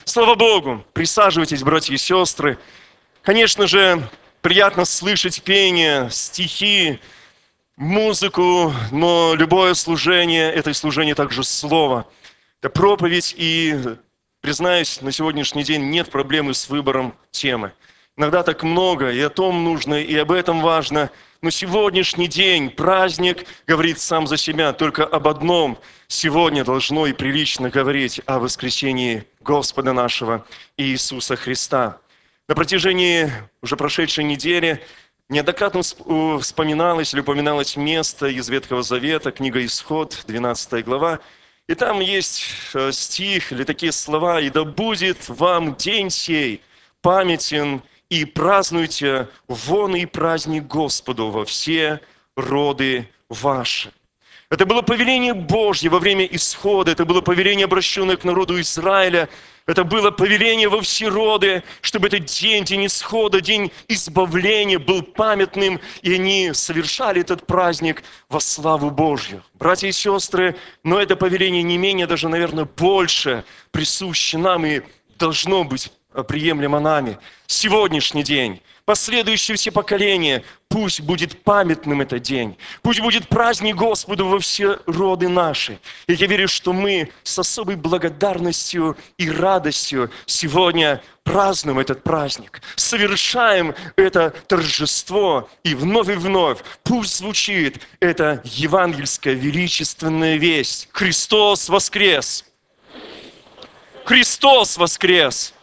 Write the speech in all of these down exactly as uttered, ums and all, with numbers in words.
Слава Богу! Присаживайтесь, братья и сестры. Конечно же, приятно слышать пение, стихи, музыку, но любое служение – это и служение также слова. Это проповедь, и, признаюсь, на сегодняшний день нет проблемы с выбором темы. Иногда так много, и о том нужно, и об этом важно. Но сегодняшний день, праздник, говорит сам за себя, только об одном. Сегодня должно и прилично говорить о воскресении Господа нашего Иисуса Христа. На протяжении уже прошедшей недели неоднократно вспоминалось или упоминалось место из Ветхого Завета, книга Исход, двенадцатая глава. И там есть стих или такие слова: «И да будет вам день сей памятен, и празднуйте вон и праздник Господу во все роды ваши». Это было повеление Божье во время исхода, это было повеление, обращенное к народу Израиля, это было повеление во все роды, чтобы этот день, день исхода, день избавления был памятным, и они совершали этот праздник во славу Божью. Братья и сестры, но это повеление не менее, даже, наверное, больше присуще нам и должно быть приемлемо нами. Сегодняшний день, последующие все поколения, пусть будет памятным этот день. Пусть будет праздник Господу во все роды наши. И я верю, что мы с особой благодарностью и радостью сегодня празднуем этот праздник, совершаем это торжество, и вновь и вновь пусть звучит эта евангельская величественная весть: Христос воскрес! Христос воскрес!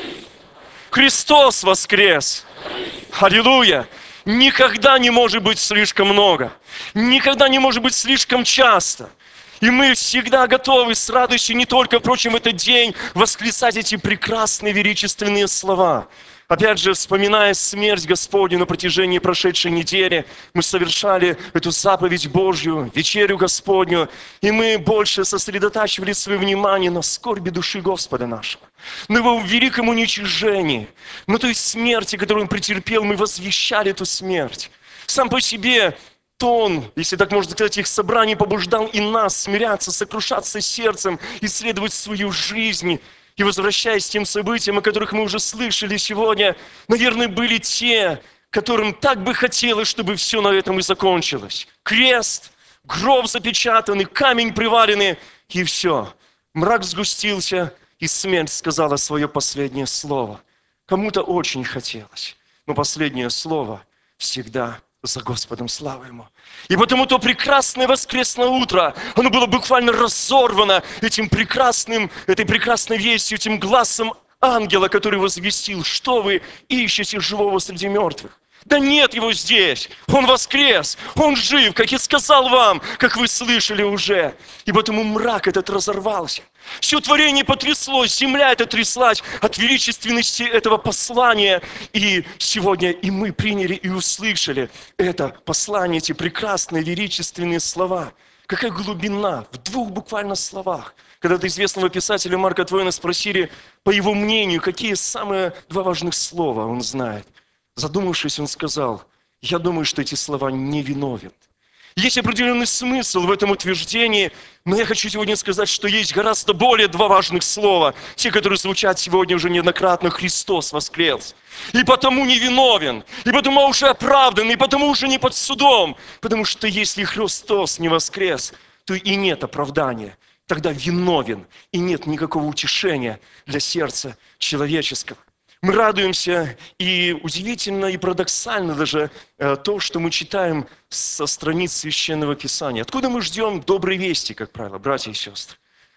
Христос воскрес! Аллилуйя! Никогда не может быть слишком много. Никогда не может быть слишком часто. И мы всегда готовы с радостью, не только, впрочем, в этот день, восклицать эти прекрасные величественные слова. Опять же, вспоминая смерть Господню на протяжении прошедшей недели, мы совершали эту заповедь Божью, вечерю Господню, и мы больше сосредотачивали свое внимание на скорби души Господа нашего, на Его великом уничижении, на той смерти, которую Он претерпел. Мы возвещали эту смерть. Сам по себе тон, если так можно сказать, их собраний побуждал и нас смиряться, сокрушаться сердцем, исследовать свою жизнь. И возвращаясь к тем событиям, о которых мы уже слышали сегодня, наверное, были те, которым так бы хотелось, чтобы все на этом и закончилось. Крест, гроб запечатанный, камень приваленный, и все. Мрак сгустился, и смерть сказала свое последнее слово. Кому-то очень хотелось, но последнее слово всегда за Господом, слава Ему. И потому то прекрасное воскресное утро, оно было буквально разорвано этим прекрасным, этой прекрасной вестью, этим глазом ангела, который возвестил: что вы ищете живого среди мертвых? Да нет его здесь, он воскрес, он жив, как я сказал вам, как вы слышали уже. И потому мрак этот разорвался. Все творение потряслось, земля эта тряслась от величественности этого послания. И сегодня и мы приняли и услышали это послание, эти прекрасные величественные слова. Какая глубина в двух буквально словах. Когда-то известного писателя Марка Твена спросили, по его мнению, какие самые два важных слова он знает. Задумавшись, он сказал: я думаю, что эти слова невиновен. Есть определенный смысл в этом утверждении, но я хочу сегодня сказать, что есть гораздо более два важных слова, те, которые звучат сегодня уже неоднократно: Христос воскрес. И потому невиновен, и потому уже оправдан, и потому уже не под судом. Потому что если Христос не воскрес, то и нет оправдания. Тогда виновен, и нет никакого утешения для сердца человеческого. Мы радуемся, и удивительно, и парадоксально даже э, то, что мы читаем со страниц Священного Писания. Откуда мы ждем доброй вести, как правило, братья и сестры?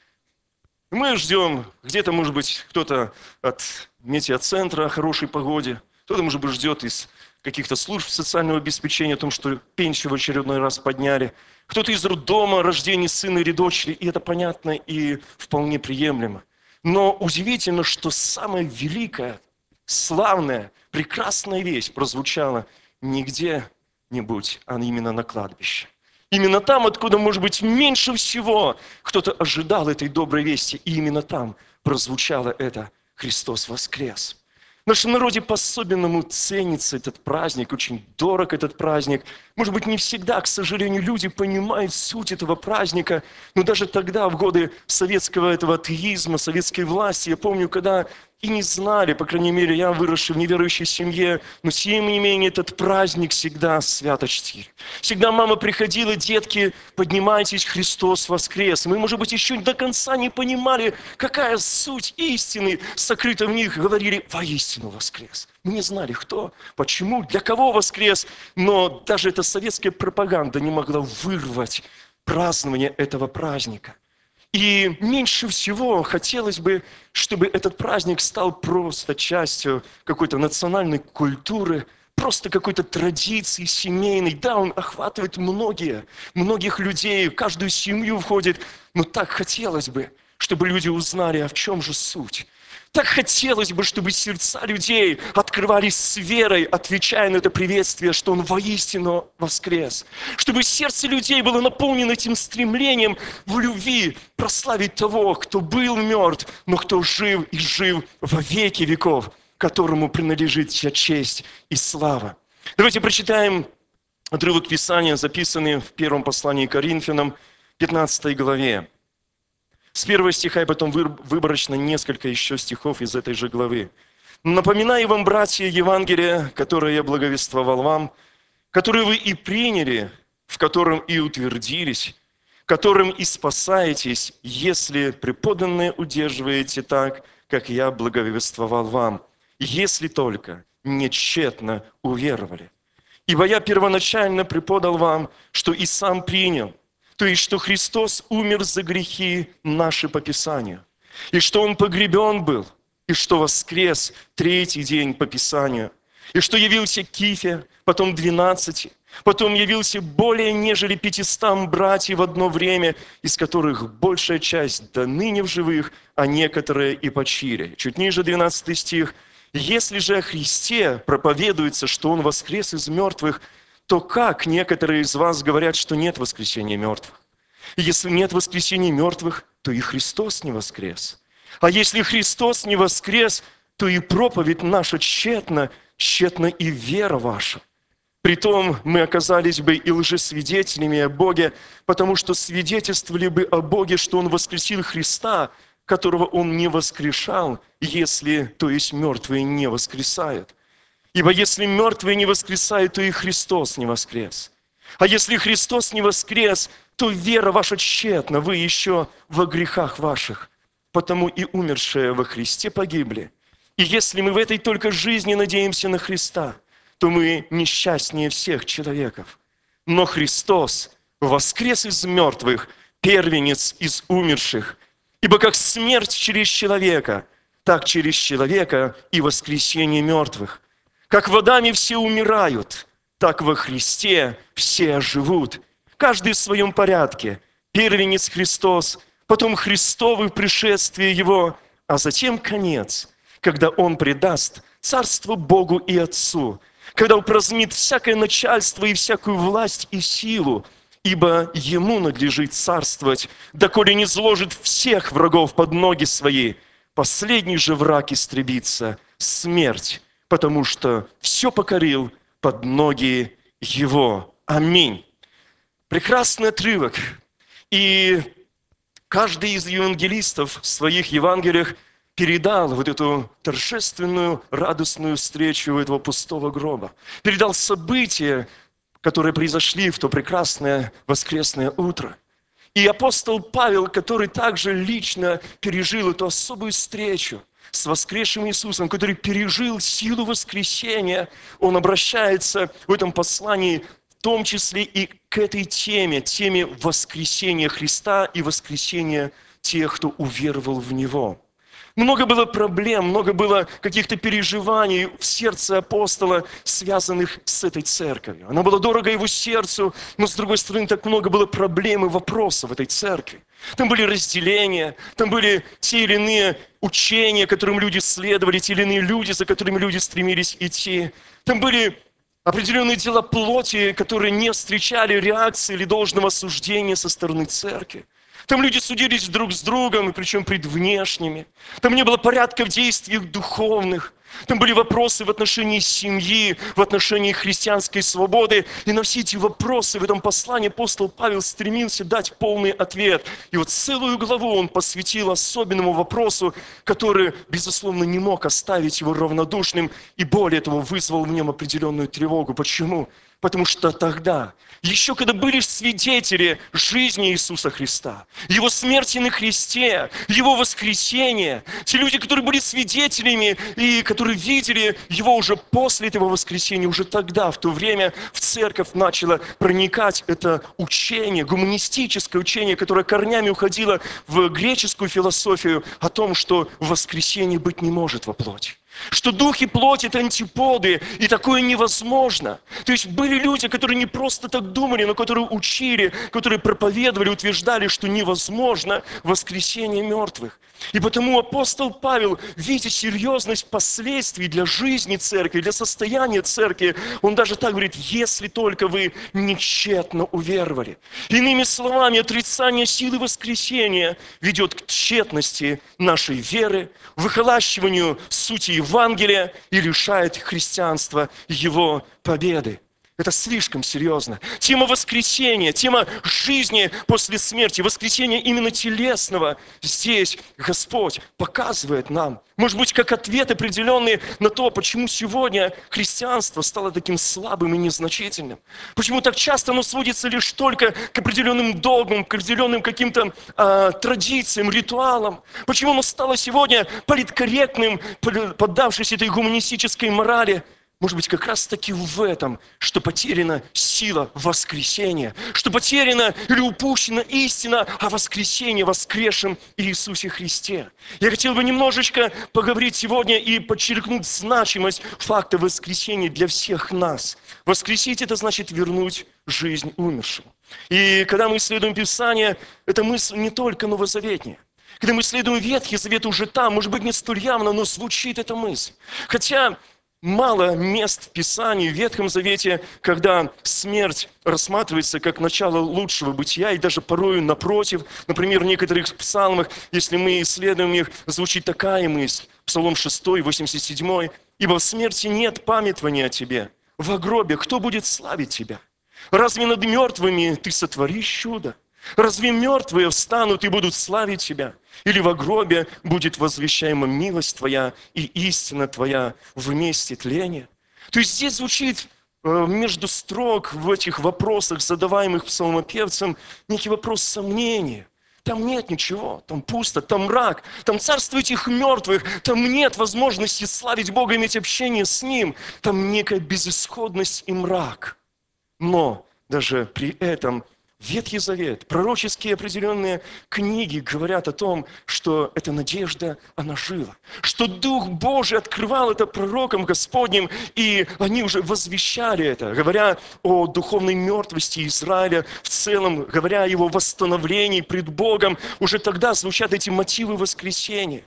Мы ждем где-то, может быть, кто-то от метеоцентра о хорошей погоде, кто-то, может быть, ждет из каких-то служб социального обеспечения о том, что пенсию в очередной раз подняли, кто-то из роддома, рождения сына или дочери, и это понятно и вполне приемлемо. Но удивительно, что самое великое, славная, прекрасная весть прозвучала не где-нибудь, а именно на кладбище. Именно там, откуда, может быть, меньше всего кто-то ожидал этой доброй вести, и именно там прозвучало это: Христос воскрес. В нашем народе по-особенному ценится этот праздник, очень дорог этот праздник. Может быть, не всегда, к сожалению, люди понимают суть этого праздника, но даже тогда, в годы советского этого атеизма, советской власти, я помню, когда и не знали, по крайней мере, я выросший в неверующей семье, но тем не менее этот праздник всегда свято чтили. Всегда мама приходила: детки, поднимайтесь, Христос воскрес. Мы, может быть, еще до конца не понимали, какая суть истины сокрыта в них. Говорили: воистину воскрес. Мы не знали, кто, почему, для кого воскрес, но даже эта советская пропаганда не могла вырвать празднование этого праздника. И меньше всего хотелось бы, чтобы этот праздник стал просто частью какой-то национальной культуры, просто какой-то традиции семейной. Да, он охватывает многие, многих людей, в каждую семью входит, но так хотелось бы, чтобы люди узнали, а в чем же суть. Так хотелось бы, чтобы сердца людей открывались с верой, отвечая на это приветствие, что Он воистину воскрес. Чтобы сердце людей было наполнено этим стремлением в любви прославить того, кто был мертв, но кто жив и жив во веки веков, которому принадлежит вся честь и слава. Давайте прочитаем отрывок Писания, записанный в первом послании к Коринфянам, пятнадцатой главе. С первого стиха и потом выборочно несколько еще стихов из этой же главы. «Напоминаю вам, братья, Евангелие, которое я благовествовал вам, которое вы и приняли, в котором и утвердились, которым и спасаетесь, если преподанное удерживаете так, как я благовествовал вам, если только не тщетно уверовали. Ибо я первоначально преподал вам, что и сам принял, то есть, что Христос умер за грехи наши по Писанию, и что Он погребен был, и что воскрес третий день по Писанию, и что явился Кифе, потом двенадцати, потом явился более нежели пятистам братьев в одно время, из которых большая часть до ныне в живых, а некоторые и почили». Чуть ниже двенадцатый стих. «Если же о Христе проповедуется, что Он воскрес из мертвых, то как некоторые из вас говорят, что нет воскресения мертвых? И если нет воскресения мертвых, то и Христос не воскрес. А если Христос не воскрес, то и проповедь наша тщетна, тщетна и вера ваша. Притом мы оказались бы и лжесвидетелями о Боге, потому что свидетельствовали бы о Боге, что Он воскресил Христа, которого Он не воскрешал, если, то есть, мертвые не воскресают. Ибо если мертвые не воскресают, то и Христос не воскрес. А если Христос не воскрес, то вера ваша тщетна, вы еще во грехах ваших. Потому и умершие во Христе погибли. И если мы в этой только жизни надеемся на Христа, то мы несчастнее всех человеков. Но Христос воскрес из мертвых, первенец из умерших. Ибо как смерть через человека, так через человека и воскресение мертвых. Как в Адаме все умирают, так во Христе все живут. Каждый в своем порядке. Первенец Христос, потом Христово пришествие Его, а затем конец, когда Он предаст царство Богу и Отцу, когда упразднит всякое начальство и всякую власть и силу, ибо Ему надлежит царствовать, доколе не сложит всех врагов под ноги Свои. Последний же враг истребится – смерть, потому что все покорил под ноги Его. Аминь. Прекрасный отрывок. И каждый из евангелистов в своих Евангелиях передал вот эту торжественную, радостную встречу этого пустого гроба. Передал события, которые произошли в то прекрасное воскресное утро. И апостол Павел, который также лично пережил эту особую встречу с воскресшим Иисусом, который пережил силу воскресения, он обращается в этом послании в том числе и к этой теме, теме воскресения Христа и воскресения тех, кто уверовал в Него. Много было проблем, много было каких-то переживаний в сердце апостола, связанных с этой церковью. Она была дорога его сердцу, но, с другой стороны, так много было проблем и вопросов в этой церкви. Там были разделения, там были те или иные учения, которым люди следовали, те или иные люди, за которыми люди стремились идти. Там были определенные дела плоти, которые не встречали реакции или должного осуждения со стороны церкви. Там люди судились друг с другом, и причем пред внешними. Там не было порядка в действиях духовных. Там были вопросы в отношении семьи, в отношении христианской свободы. И на все эти вопросы в этом послании апостол Павел стремился дать полный ответ. И вот целую главу он посвятил особенному вопросу, который, безусловно, не мог оставить его равнодушным, и более того, вызвал в нем определенную тревогу. Почему? Потому что тогда, еще когда были свидетели жизни Иисуса Христа, Его смерти на кресте, Его воскресения, те люди, которые были свидетелями и которые видели Его уже после этого воскресения, уже тогда, в то время, в церковь начало проникать это учение, гуманистическое учение, которое корнями уходило в греческую философию о том, что воскресение быть не может во плоти. Что дух и плоть – это антиподы, и такое невозможно. То есть были люди, которые не просто так думали, но которые учили, которые проповедовали, утверждали, что невозможно воскресение мертвых. И потому апостол Павел, видя серьезность последствий для жизни церкви, для состояния церкви, он даже так говорит: если только вы нечетно уверовали. Иными словами, отрицание силы воскресения ведет к тщетности нашей веры, выхолащиванию сути Евангелия и лишает христианства его победы. Это слишком серьезно. Тема воскресения, тема жизни после смерти, воскресения именно телесного, здесь Господь показывает нам, может быть, как ответ определенный на то, почему сегодня христианство стало таким слабым и незначительным. Почему так часто оно сводится лишь только к определенным догмам, к определенным каким-то э, традициям, ритуалам. Почему оно стало сегодня политкорректным, поддавшись этой гуманистической морали. Может быть, как раз таки в этом, что потеряна сила воскресения, что потеряна или упущена истина о воскресении, воскресшем Иисусе Христе. Я хотел бы немножечко поговорить сегодня и подчеркнуть значимость факта воскресения для всех нас. Воскресить – это значит вернуть жизнь умершему. И когда мы исследуем Писание, эта мысль не только новозаветная. Когда мы исследуем Ветхий Завет, уже там, может быть, не столь явно, но звучит эта мысль. Хотя мало мест в Писании, в Ветхом Завете, когда смерть рассматривается как начало лучшего бытия, и даже порою напротив. Например, в некоторых псалмах, если мы исследуем их, звучит такая мысль. Псалом шестой, восемьдесят седьмой. «Ибо в смерти нет памятования о тебе. Во гробе кто будет славить тебя? Разве над мертвыми ты сотворишь чудо? Разве мертвые встанут и будут славить тебя? Или во гробе будет возвещаема милость твоя и истина твоя в месте тления?» То есть здесь звучит э, между строк в этих вопросах, задаваемых псалмопевцем, некий вопрос сомнения. Там нет ничего, там пусто, там мрак, там царство этих мертвых, там нет возможности славить Бога, иметь общение с Ним, там некая безысходность и мрак. Но даже при этом Ветхий Завет, пророческие определенные книги говорят о том, что эта надежда, она жила. Что Дух Божий открывал это пророкам Господним, и они уже возвещали это, говоря о духовной мертвости Израиля в целом, говоря о его восстановлении пред Богом. Уже тогда звучат эти мотивы воскресения.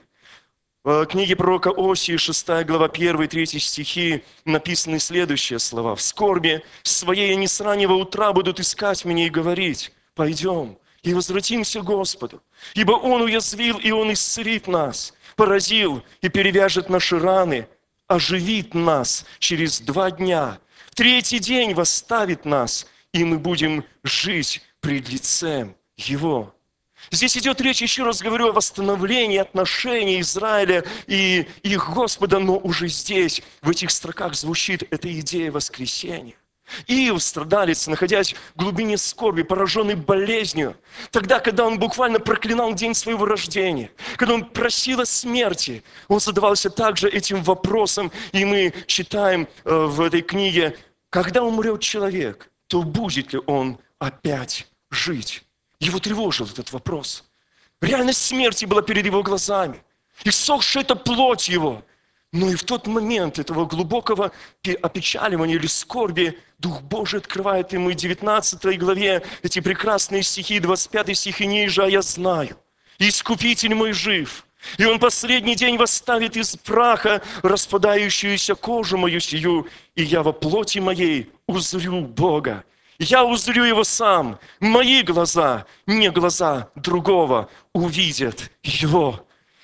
В книге пророка Осии, шестая глава, первый и третий стихи, написаны следующие слова. «В скорби своей они с раннего утра будут искать меня и говорить: пойдем и возвратимся к Господу, ибо Он уязвил, и Он исцелит нас, поразил и перевяжет наши раны, оживит нас через два дня, в третий день восставит нас, и мы будем жить пред лицем Его». Здесь идет речь, еще раз говорю, о восстановлении отношений Израиля и их Господа, но уже здесь, в этих строках звучит эта идея воскресения. Иов, страдалец, находясь в глубине скорби, пораженный болезнью, тогда, когда он буквально проклинал день своего рождения, когда он просил о смерти, он задавался также этим вопросом, и мы читаем в этой книге: когда умрет человек, то будет ли он опять жить? Его тревожил этот вопрос. Реальность смерти была перед его глазами. Иссохшая эта плоть его. Но и в тот момент этого глубокого опечаливания или скорби Дух Божий открывает ему в девятнадцатой главе эти прекрасные стихи, двадцать пятый стих и ниже: «А я знаю, Искупитель мой жив, и Он последний день восставит из праха распадающуюся кожу мою сию, и я во плоти моей узрю Бога. Я узрю Его сам, мои глаза, не глаза другого, увидят Его».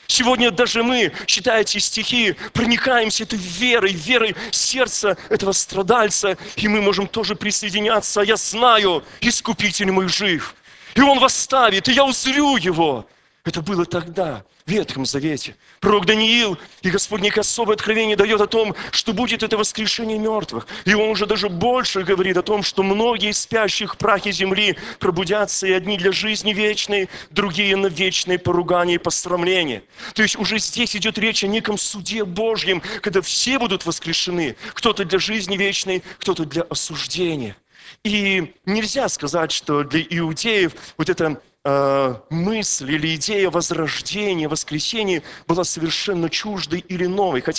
Сегодня даже мы, читая эти стихи, проникаемся этой верой, верой сердца этого страдальца, и мы можем тоже присоединяться. Я знаю, Искупитель мой жив, и Он восставит, и я узрю Его. Это было тогда, в Ветхом Завете. Пророк Даниил, и Господь некое особое откровение дает о том, что будет это воскрешение мертвых. И Он уже даже больше говорит о том, что многие спящих в прахе земли пробудятся, и одни для жизни вечной, другие на вечное поругание и посрамление. То есть уже здесь идет речь о неком суде Божьем, когда все будут воскрешены. Кто-то для жизни вечной, кто-то для осуждения. И нельзя сказать, что для иудеев вот это мысль или идея возрождения, воскресения была совершенно чуждой или новой. Хотя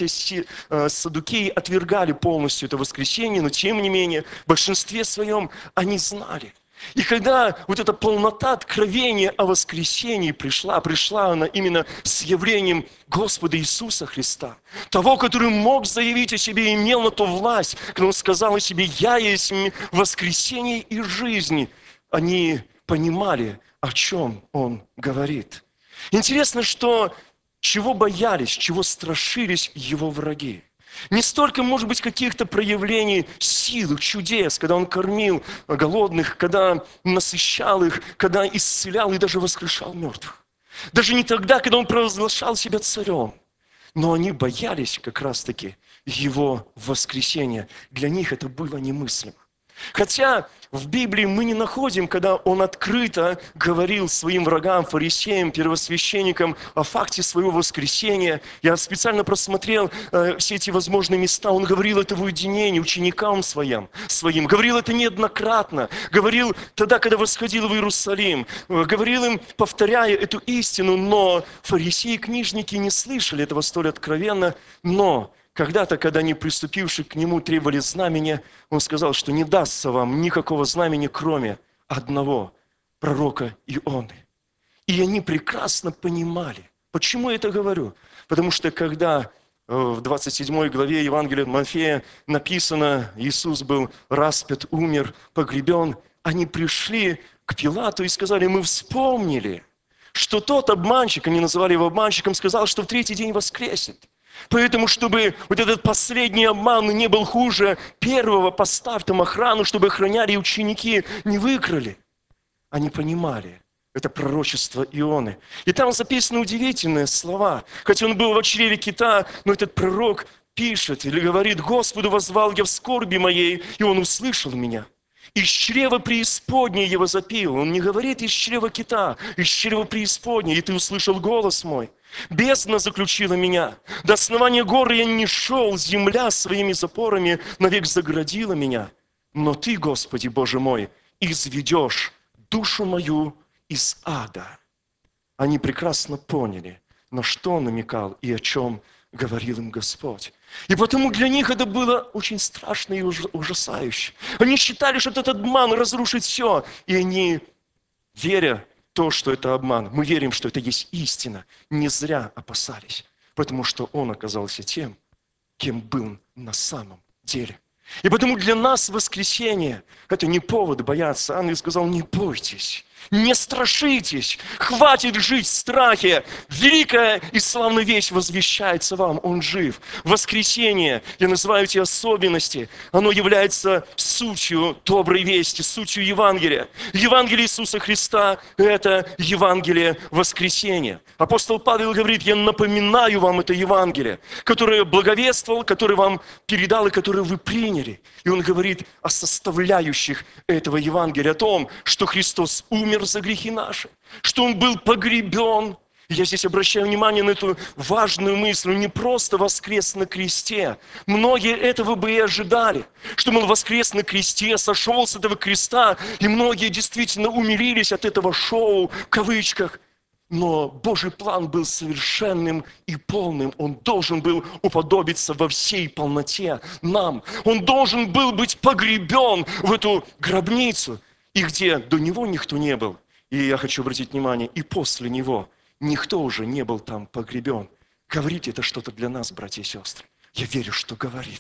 саддукеи отвергали полностью это воскресение, но тем не менее в большинстве своем они знали. И когда вот эта полнота откровения о воскресении пришла, пришла она именно с явлением Господа Иисуса Христа, того, который мог заявить о себе, имел на то власть, когда Он сказал о себе: «Я есть воскресение и жизнь», они понимали, о чем Он говорит. Интересно, что чего боялись, чего страшились Его враги. Не столько, может быть, каких-то проявлений сил, чудес, когда Он кормил голодных, когда насыщал их, когда исцелял и даже воскрешал мертвых. Даже не тогда, когда Он провозглашал себя царем. Но они боялись как раз-таки Его воскресения. Для них это было немыслимо. Хотя в Библии мы не находим, когда Он открыто говорил своим врагам, фарисеям, первосвященникам о факте своего воскресения. Я специально просмотрел э, все эти возможные места. Он говорил это в уединении ученикам своим, своим. Говорил это неоднократно. Говорил тогда, когда восходил в Иерусалим. Э, говорил им, повторяя эту истину. Но фарисеи и книжники не слышали этого столь откровенно. Но когда-то, когда они, приступившие к Нему, требовали знамения, Он сказал, что не дастся вам никакого знамения, кроме одного пророка Ионы. И они прекрасно понимали. Почему я это говорю? Потому что когда в двадцать седьмой главе Евангелия от Матфея написано: Иисус был распят, умер, погребен, они пришли к Пилату и сказали: мы вспомнили, что тот обманщик, они называли его обманщиком, сказал, что в третий день воскреснет. Поэтому, чтобы вот этот последний обман не был хуже первого, поставь там охрану, чтобы охраняли и ученики не выкрали. Они понимали это пророчество Ионы. И там записаны удивительные слова. Хотя он был в чреве кита, но этот пророк пишет или говорит: «Господу воззвал я в скорби моей, и Он услышал меня». Из чрева преисподней его запил. Он не говорит из чрева кита, из чрева преисподней. И ты услышал голос мой. Бездна заключила меня. До основания горы я не шел, земля своими запорами навек заградила меня. Но ты, Господи Боже мой, изведешь душу мою из ада. Они прекрасно поняли, на что намекал и о чем говорил им Господь. И потому для них это было очень страшно и ужасающе. Они считали, что этот обман разрушит все. И они, веря в то, что это обман, мы верим, что это есть истина, не зря опасались. Потому что Он оказался тем, кем был на самом деле. И потому для нас воскресение – это не повод бояться. Ангел сказал: не бойтесь. Не страшитесь, хватит жить в страхе. Великая и славная весть возвещается вам, Он жив. Воскресение, я называю эти особенности, оно является сутью доброй вести, сутью Евангелия. Евангелие Иисуса Христа – это Евангелие воскресения. Апостол Павел говорит: я напоминаю вам это Евангелие, которое благовествовал, которое вам передал и которое вы приняли. И он говорит о составляющих этого Евангелия, о том, что Христос умер за грехи наши, что Он был погребен. Я здесь обращаю внимание на эту важную мысль. Он не просто воскрес на кресте. Многие этого бы и ожидали, что Он воскрес на кресте, сошел с этого креста, и многие действительно умилились от этого шоу, в кавычках. Но Божий план был совершенным и полным. Он должен был уподобиться во всей полноте нам. Он должен был быть погребен в эту гробницу. И где до Него никто не был. И я хочу обратить внимание, и после Него никто уже не был там погребен. Говорит это что-то для нас, братья и сестры? Я верю, что говорит.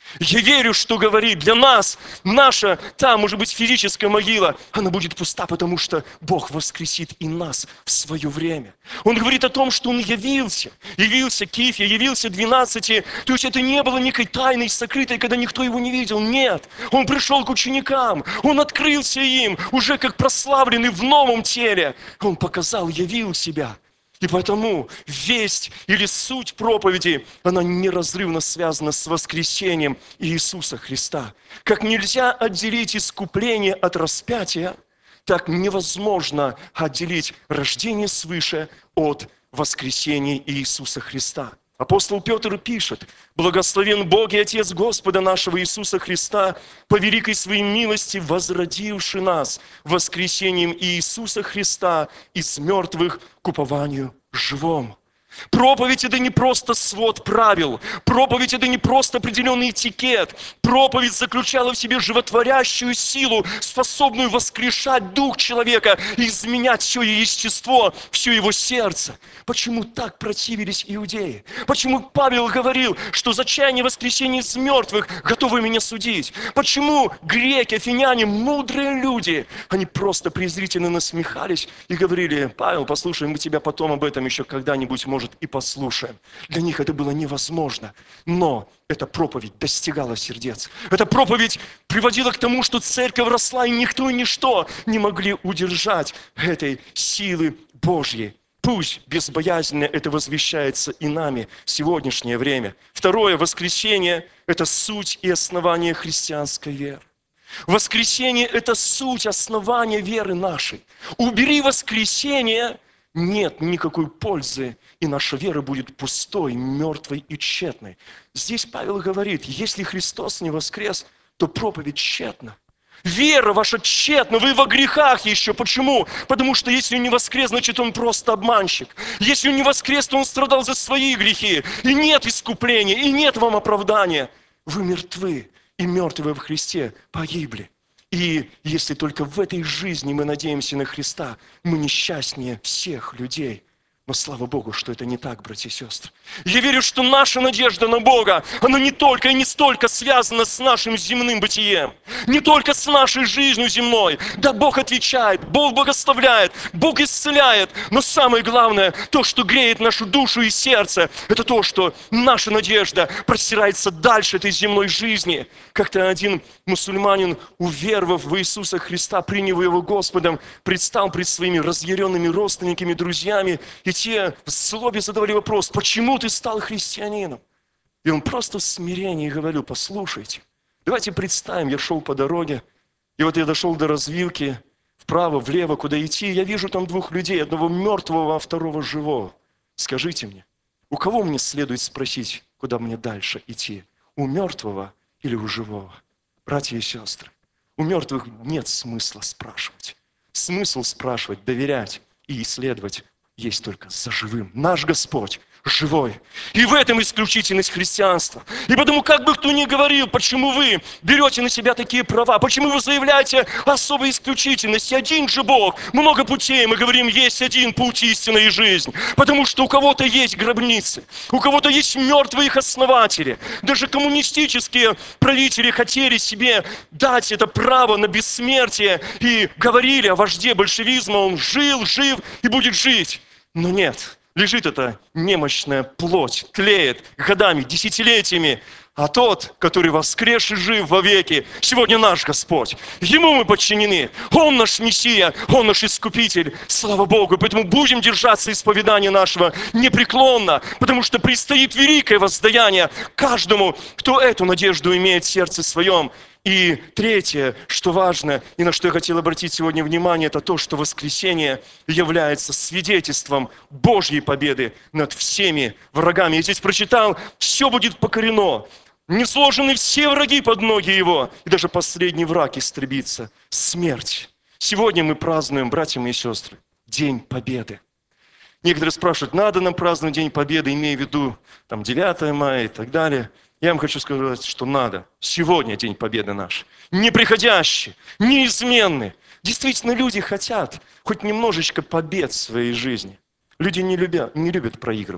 Я верю, что говорит для нас, наша, та, может быть, физическая могила, она будет пуста, потому что Бог воскресит и нас в свое время. Он говорит о том, что Он явился, явился Кифе, явился двенадцати, то есть это не было некой тайной, сокрытой, когда никто его не видел, нет. Он пришел к ученикам, Он открылся им, уже как прославленный в новом теле. Он показал, явил себя. И поэтому весть или суть проповеди, она неразрывно связана с воскресением Иисуса Христа. Как нельзя отделить искупление от распятия, так невозможно отделить рождение свыше от воскресения Иисуса Христа. Апостол Петр пишет: «Благословен Бог и Отец Господа нашего Иисуса Христа, по великой своей милости возродивший нас воскресением Иисуса Христа из мертвых к упованию живому». Проповедь – это не просто свод правил. Проповедь – это не просто определенный этикет. Проповедь заключала в себе животворящую силу, способную воскрешать дух человека и изменять все его естество, все его сердце. Почему так противились иудеи? Почему Павел говорил, что за чаяние воскресения из мертвых готовы меня судить? Почему греки, афиняне, мудрые люди, они просто презрительно насмехались и говорили: «Павел, послушай, мы тебя потом об этом еще когда-нибудь, может, и послушаем». Для них это было невозможно, но эта проповедь достигала сердец. Эта проповедь приводила к тому, что церковь росла, и никто и ничто не могли удержать этой силы Божьей. Пусть безбоязненно это возвещается и нами в сегодняшнее время. Второе, воскресение – это суть и основание христианской веры. Воскресение – это суть, основание веры нашей. Убери воскресение – нет никакой пользы, и наша вера будет пустой, мертвой и тщетной. Здесь Павел говорит: если Христос не воскрес, то проповедь тщетна. Вера ваша тщетна, вы во грехах еще. Почему? Потому что если он не воскрес, значит он просто обманщик. Если он не воскрес, то он страдал за свои грехи. И нет искупления, и нет вам оправдания. Вы мертвы, и мертвые в Христе погибли. И если только в этой жизни мы надеемся на Христа, мы несчастнее всех людей. Но слава Богу, что это не так, братья и сестры. Я верю, что наша надежда на Бога, она не только и не столько связана с нашим земным бытием, не только с нашей жизнью земной. Да, Бог отвечает, Бог благословляет, Бог исцеляет. Но самое главное, то, что греет нашу душу и сердце, это то, что наша надежда простирается дальше этой земной жизни. Как-то один мусульманин, уверовав в Иисуса Христа, приняв его Господом, предстал пред своими разъяренными родственниками, друзьями, и те в злобе задавали вопрос: почему ты стал христианином? И он просто в смирении говорил: послушайте, давайте представим, я шел по дороге, и вот я дошел до развилки, вправо, влево, куда идти, я вижу там двух людей, одного мертвого, а второго живого. Скажите мне, у кого мне следует спросить, куда мне дальше идти? У мертвого или у живого? Братья и сестры, у мертвых нет смысла спрашивать. Смысл спрашивать, доверять и исследовать есть только за живым. Наш Господь живой. И в этом исключительность христианства. И потому, как бы кто ни говорил, почему вы берете на себя такие права, почему вы заявляете особой исключительности, один же Бог, много путей, мы говорим, есть один путь истины и жизнь. Потому что у кого-то есть гробницы, у кого-то есть мертвые их основатели. Даже коммунистические правители хотели себе дать это право на бессмертие и говорили о вожде большевизма, он жил, жив и будет жить. Но нет. Лежит эта немощная плоть, тлеет годами, десятилетиями. А тот, который воскрес и жив вовеки, сегодня наш Господь. Ему мы подчинены. Он наш Мессия, Он наш Искупитель. Слава Богу. Поэтому будем держаться исповедания нашего непреклонно, потому что предстоит великое воздаяние каждому, кто эту надежду имеет в сердце своем. И третье, что важно, и на что я хотел обратить сегодня внимание, это то, что воскресение является свидетельством Божьей победы над всеми врагами. Я здесь прочитал, все будет покорено. Не сложены все враги под ноги его, и даже последний враг истребится – смерть. Сегодня мы празднуем, братья мои и сестры, День Победы. Некоторые спрашивают, надо нам праздновать День Победы, имея в виду там, девятое мая и так далее. Я вам хочу сказать, что надо. Сегодня День Победы наш. Неприходящий, неизменный. Действительно, люди хотят хоть немножечко побед в своей жизни. Люди не любят, не любят проигрывать.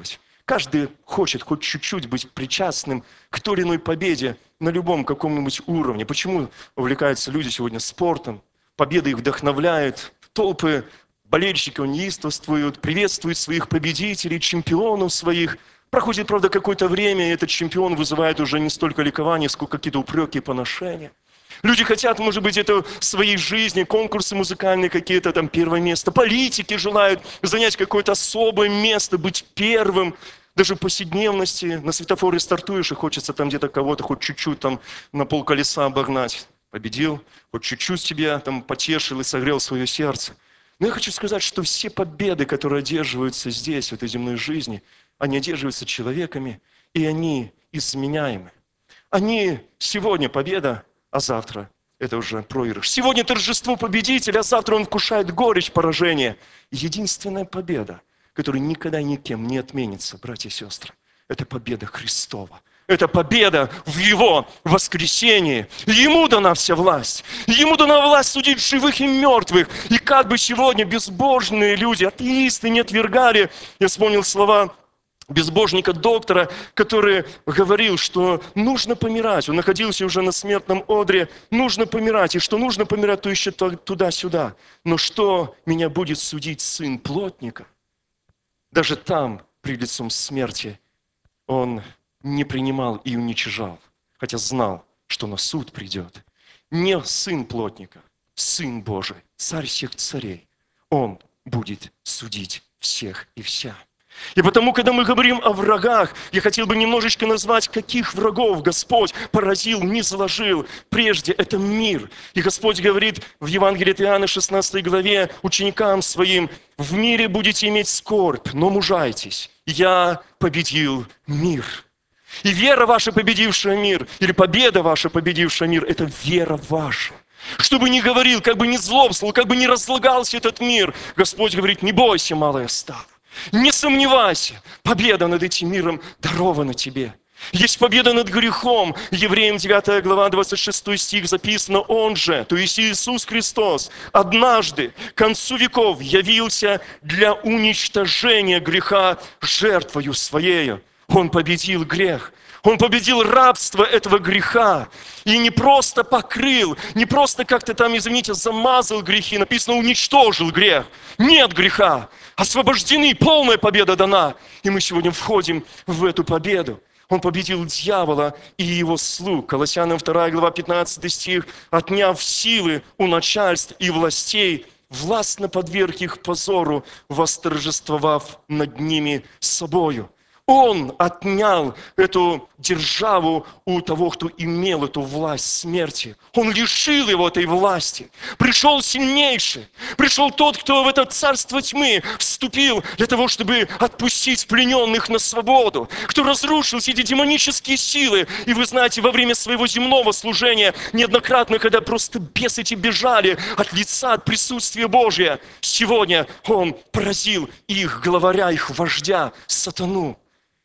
Каждый хочет хоть чуть-чуть быть причастным к той или иной победе на любом каком-нибудь уровне. Почему увлекаются люди сегодня спортом? Победа их вдохновляет. Толпы болельщиков неистовствуют, приветствуют своих победителей, чемпионов своих. Проходит, правда, какое-то время, и этот чемпион вызывает уже не столько ликования, сколько какие-то упреки и поношения. Люди хотят, может быть, это в своей жизни, конкурсы музыкальные какие-то, там, первое место. Политики желают занять какое-то особое место, быть первым. Даже в повседневности на светофоре стартуешь, и хочется там где-то кого-то хоть чуть-чуть там на полколеса обогнать. Победил, хоть чуть-чуть тебя там потешил и согрел свое сердце. Но я хочу сказать, что все победы, которые одерживаются здесь, в этой земной жизни, они одерживаются человеками, и они изменяемы. Они сегодня победа, а завтра это уже проигрыш. Сегодня торжество победителя, а завтра он вкушает горечь поражения. Единственная победа, которая никогда никем не отменится, братья и сестры, это победа Христова. Это победа в Его воскресении. Ему дана вся власть. Ему дана власть судить живых и мертвых. И как бы сегодня безбожные люди, атеисты не отвергали, я вспомнил слова безбожника-доктора, который говорил, что нужно помирать. Он находился уже на смертном одре. Нужно помирать. И что нужно помирать, то еще туда-сюда. Но что меня будет судить сын плотника? Даже там, пред лицом смерти, он не принимал и уничижал, хотя знал, что на суд придет. Не сын плотника, сын Божий, царь всех царей. Он будет судить всех и вся. И потому, когда мы говорим о врагах, я хотел бы немножечко назвать, каких врагов Господь поразил, низложил. Прежде это мир. И Господь говорит в Евангелии от Иоанна, шестнадцатой главе, ученикам своим: «В мире будете иметь скорбь, но мужайтесь. Я победил мир». И вера ваша, победившая мир, или победа ваша, победившая мир, это вера ваша. Что бы ни говорил, как бы ни злобствовал, как бы ни разлагался этот мир, Господь говорит: не бойся, малая стадо. Не сомневайся, победа над этим миром дарована тебе. Есть победа над грехом. Евреям девятая глава, двадцать шестой стих записано: Он же, то есть Иисус Христос, однажды к концу веков явился для уничтожения греха жертвою Своею. Он победил грех. Он победил рабство этого греха. И не просто покрыл, не просто как-то там, извините, замазал грехи. Написано: уничтожил грех. Нет греха. Освобождены, полная победа дана. И мы сегодня входим в эту победу. Он победил дьявола и его слуг. Колоссянам вторая глава, пятнадцатый стих. Отняв силы у начальств и властей, властно подверг их позору, восторжествовав над ними собою. Он отнял эту державу у того, кто имел эту власть смерти. Он лишил его этой власти. Пришел сильнейший. Пришел тот, кто в это царство тьмы вступил для того, чтобы отпустить плененных на свободу. Кто разрушил все эти демонические силы. И вы знаете, во время своего земного служения неоднократно, когда просто бесы эти бежали от лица, от присутствия Божия, сегодня Он поразил их главаря, их вождя, сатану.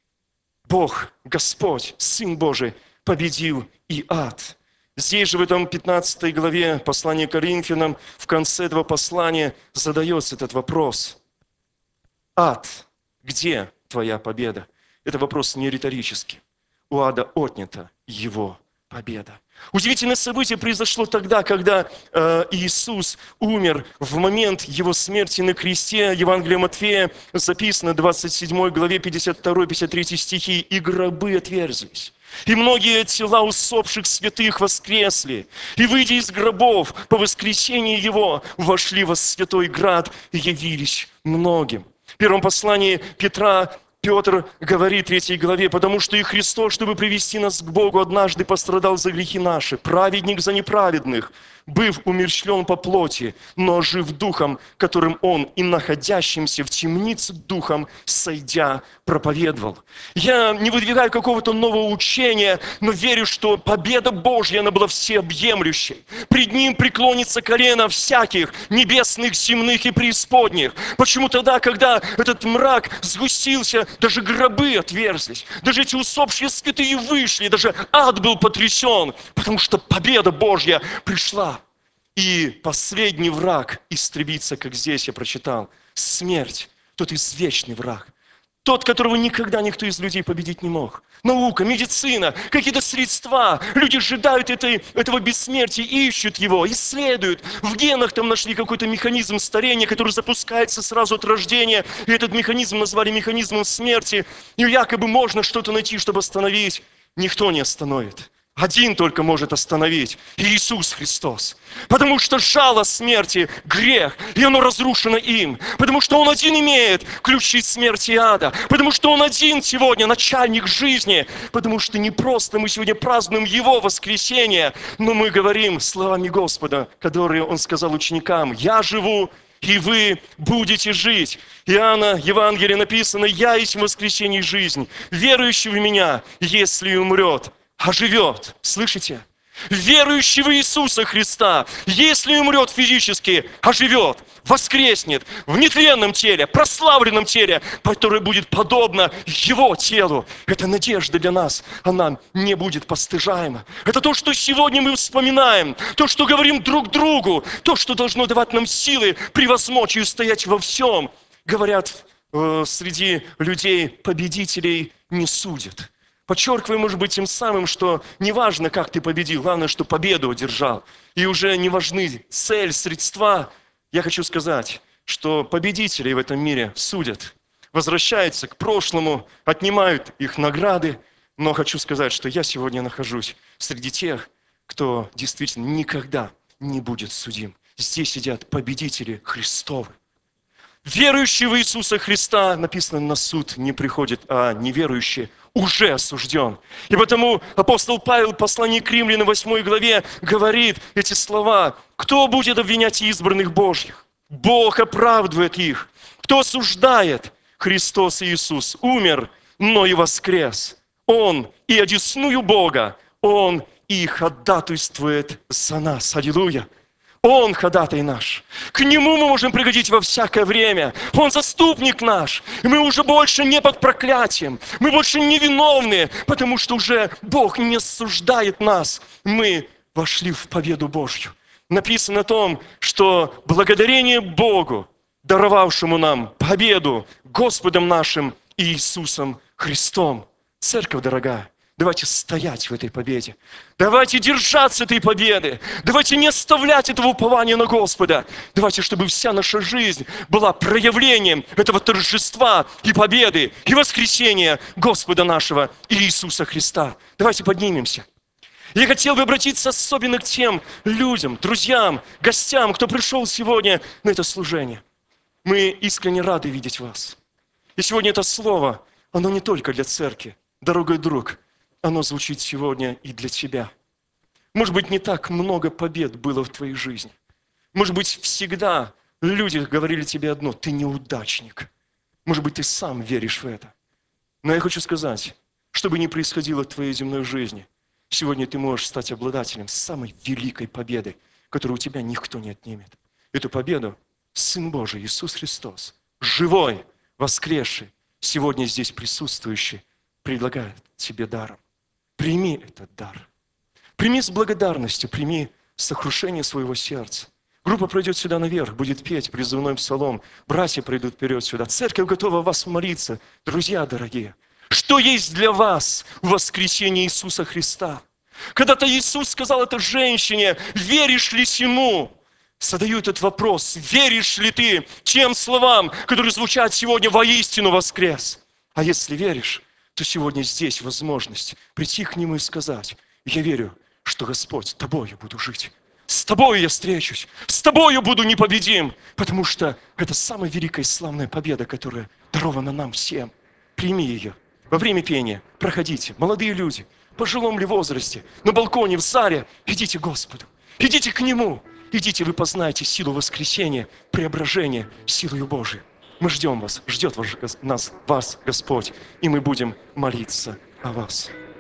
Бог, Господь, Сын Божий победил и ад. Здесь же в этом пятнадцатой главе послания к Коринфянам, в конце этого послания задается этот вопрос. Ад, где твоя победа? Это вопрос не риторический. У ада отнята его победа. Удивительное событие произошло тогда, когда э, Иисус умер в момент Его смерти на кресте. Евангелие Матфея записано в двадцать седьмой главе, пятьдесят второй пятьдесят третий стихи. «И гробы отверзлись, и многие тела усопших святых воскресли, и, выйдя из гробов по воскресении Его, вошли во святой град и явились многим». В первом послании Петра Петр говорит в третьей главе: «Потому что и Христос, чтобы привести нас к Богу, однажды пострадал за грехи наши, праведник за неправедных, быв умерщвлен по плоти, но жив духом, которым Он и находящимся в темнице духом, сойдя, проповедовал». Я не выдвигаю какого-то нового учения, но верю, что победа Божья, она была всеобъемлющей. Пред Ним преклонится колено всяких небесных, земных и преисподних. Почему тогда, когда этот мрак сгустился, даже гробы отверзлись, даже эти усопшие святые вышли, даже ад был потрясен, потому что победа Божья пришла. И последний враг истребится, как здесь я прочитал, смерть, тот извечный враг. Тот, которого никогда никто из людей победить не мог. Наука, медицина, какие-то средства. Люди ожидают этой, этого бессмертия, ищут его, исследуют. В генах там нашли какой-то механизм старения, который запускается сразу от рождения. И этот механизм назвали механизмом смерти. И якобы можно что-то найти, чтобы остановить. Никто не остановит. Один только может остановить – Иисус Христос. Потому что жало смерти – грех, и оно разрушено им. Потому что Он один имеет ключи смерти и ада. Потому что Он один сегодня начальник жизни. Потому что не просто мы сегодня празднуем Его воскресение, но мы говорим словами Господа, которые Он сказал ученикам: «Я живу, и вы будете жить». Иоанна, Евангелие написано: «Я есть воскресение и жизнь. Верующий в Меня, если и умрет, оживет». Слышите? Верующий в Иисуса Христа, если умрет физически, оживет, воскреснет в нетленном теле, прославленном теле, которое будет подобно Его телу. Это надежда для нас, она не будет постыжаема. Это то, что сегодня мы вспоминаем, то, что говорим друг другу, то, что должно давать нам силы превозмочь и устоять во всем. Говорят, э, среди людей победителей не судят. Подчеркивая, может быть, тем самым, что не важно, как ты победил, главное, что победу одержал. И уже не важны цель, средства. Я хочу сказать, что победителей в этом мире судят, возвращаются к прошлому, отнимают их награды. Но хочу сказать, что я сегодня нахожусь среди тех, кто действительно никогда не будет судим. Здесь сидят победители Христовы. Верующий в Иисуса Христа, написано, на суд не приходит, а неверующий уже осужден. И потому апостол Павел в послании к Римлянам восьмой главе говорит эти слова: «Кто будет обвинять избранных Божьих? Бог оправдывает их. Кто осуждает? Христос Иисус умер, но и воскрес. Он и одесную Бога, Он и ходатайствует за нас». Аллилуйя! Он ходатай наш. К Нему мы можем приходить во всякое время. Он заступник наш. И мы уже больше не под проклятием. Мы больше не виновны, потому что уже Бог не осуждает нас. Мы вошли в победу Божью. Написано о том, что благодарение Богу, даровавшему нам победу Господом нашим Иисусом Христом. Церковь дорогая, давайте стоять в этой победе. Давайте держаться этой победы. Давайте не оставлять этого упования на Господа. Давайте, чтобы вся наша жизнь была проявлением этого торжества и победы, и воскресения Господа нашего Иисуса Христа. Давайте поднимемся. Я хотел бы обратиться особенно к тем людям, друзьям, гостям, кто пришел сегодня на это служение. Мы искренне рады видеть вас. И сегодня это слово, оно не только для церкви. Дорогой друг, оно звучит сегодня и для тебя. Может быть, не так много побед было в твоей жизни. Может быть, всегда люди говорили тебе одно: ты неудачник. Может быть, ты сам веришь в это. Но я хочу сказать, что бы ни происходило в твоей земной жизни, сегодня ты можешь стать обладателем самой великой победы, которую у тебя никто не отнимет. Эту победу Сын Божий Иисус Христос, живой, воскресший, сегодня здесь присутствующий, предлагает тебе даром. Прими этот дар. Прими с благодарностью, прими сокрушение своего сердца. Группа пройдет сюда наверх, будет петь призывной псалом. Братья пройдут вперед сюда. Церковь готова вас молиться. Друзья дорогие, что есть для вас воскресение Иисуса Христа? Когда-то Иисус сказал этой женщине: веришь ли сему? Задаю этот вопрос: веришь ли ты тем словам, которые звучат сегодня: воистину воскрес? А если веришь, то сегодня здесь возможность прийти к Нему и сказать: я верю, что Господь, с Тобою буду жить. С Тобою я встречусь, с Тобою буду непобедим, потому что это самая великая и славная победа, которая дарована нам всем. Прими ее. Во время пения проходите, молодые люди, в пожилом ли возрасте, на балконе, в зале, идите к Господу, идите к Нему, идите, вы познаете силу воскресения, преображения, силою Божией. Мы ждем вас, ждет вас, нас, вас Господь, и мы будем молиться о вас.